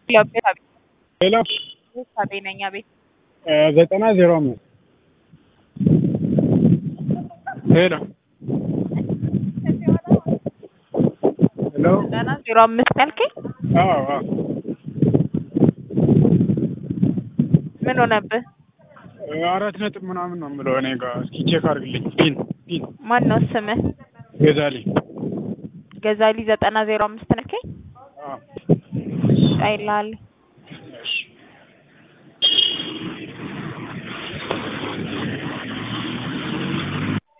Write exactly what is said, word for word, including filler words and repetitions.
ሄሎ ነኝ አቤት። ዘጠና ዜሮ አምስት ሄሎ ሄሎ ዘጠና ዜሮ አምስት ያልከኝ አዎ አዎ ምን ሆነብህ? አራት ነጥብ ምናምን ነው የምለው እኔ ጋር። እስኪ ቼክ አድርግልኝ። ፒን ፒን ማን ነው ስምህ? ገዛሊ ገዛሊ ዘጠና ዜሮ አምስት ነከኝ አዎ አይላል